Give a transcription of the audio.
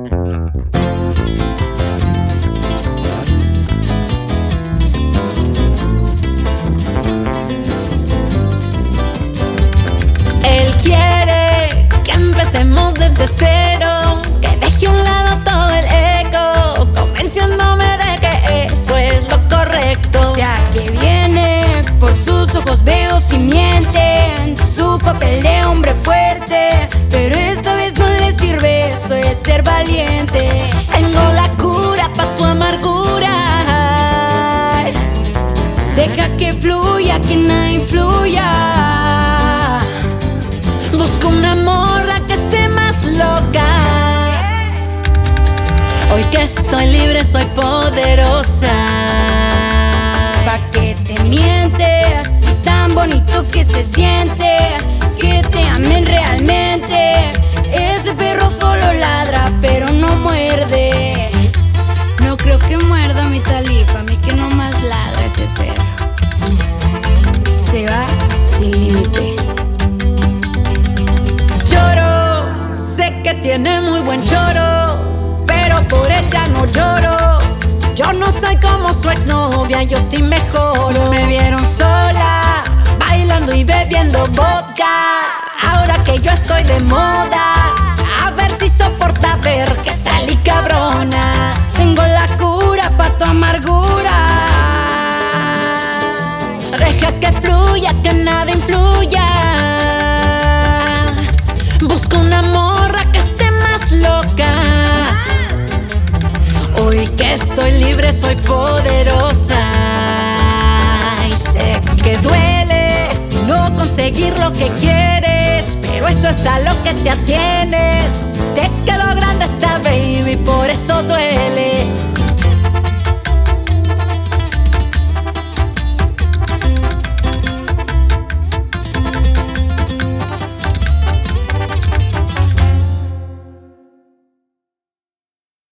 Él quiere que empecemos desde cero, que deje a un lado todo el ego, convenciéndome de que eso es lo correcto. O sea que viene, por sus ojos veo si miente, su papel de hombre fuerte, pero esta vez no le sirve, eso es ser valiente. Tengo la cura pa' tu amargura. Deja que fluya, que nada influya. Busco una morra que esté más loca. Hoy que estoy libre soy poderosa. Pa' que te miente, así tan bonito que se siente, que te amen realmente. Ese perro solo ladra pero no muerde. No creo que muerda mi Talipa, a mí que no más ladra ese perro. Se va sin límite. Lloro, sé que tiene muy buen choro, pero por él ya no lloro. Yo no soy como su exnovia, yo sí mejoro. Me vieron sola, bailando y bebiendo vodka. Ahora que yo estoy de moda, a ver si soporta ver que salí cabrona. Tengo la cura pa' tu amargura. Deja que fluya, que nada influya. Busco una morra que esté más loca. Hoy que estoy libre soy poderosa. Y sé que duele no conseguir lo que quieres, pero eso es a lo que te atienes. Te quedó grande esta baby, por eso duele.